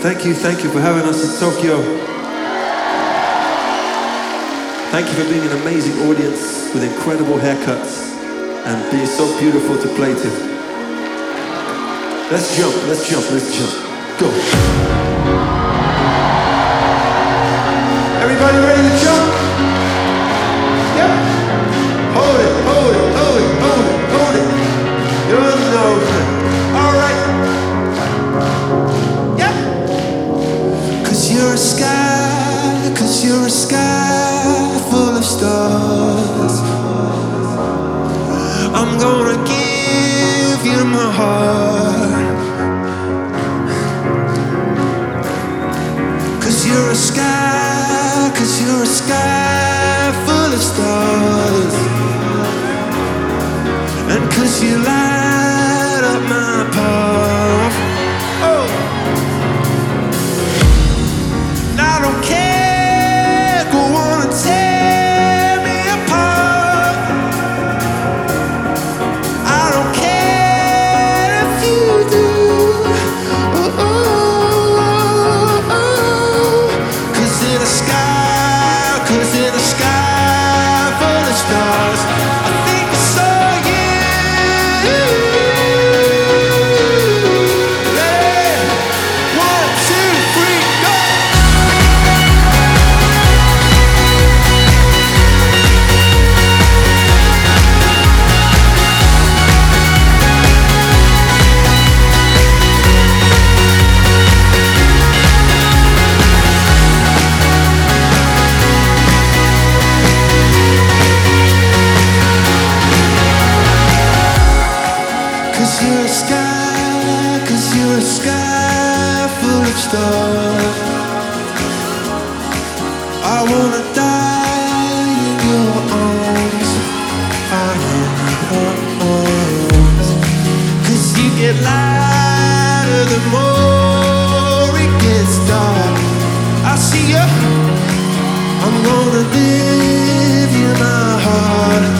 Thank you for having us in Tokyo. Thank you for being an amazing audience with incredible haircuts and being so beautiful to play to. Let's jump. Go. Everybody ready to jump? Yep. Hold it. You know. All right. Yep. Cause you're a sky full of stars. I'm gonna give you my heart. Cause you're a sky full of stars. And cause you light up my path. Oh, and I don't care, go on and tear me apart. I don't care if you do. Cause in the sky full of stars, I think I saw you. Cause you're a sky full of stars. I wanna die in your arms. Cause you get lighter the more it gets dark. I see you, I'm gonna give you my heart.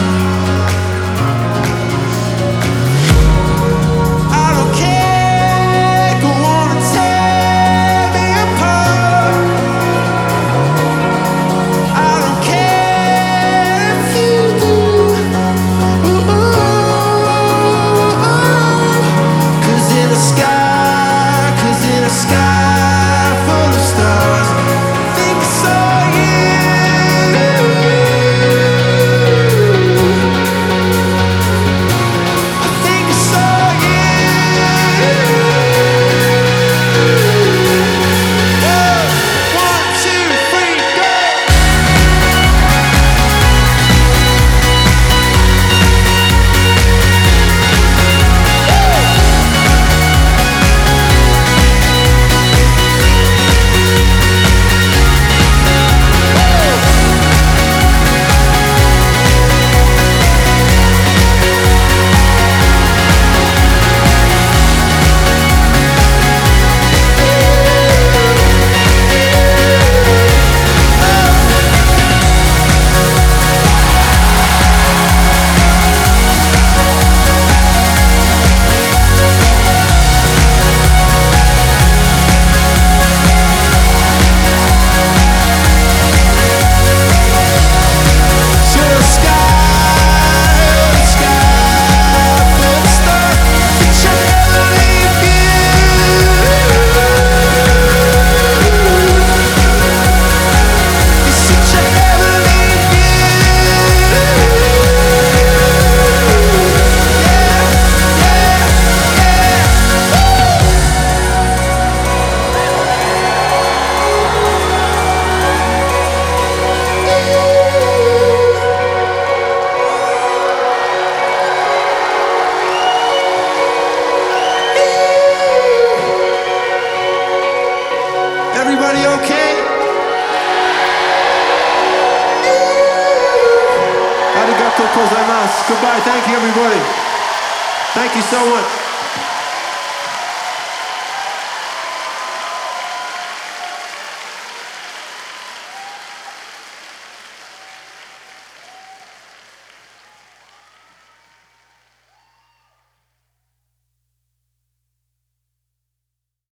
Everybody okay? Arigatou gozaimasu. Goodbye. Thank you, everybody. Thank you so much.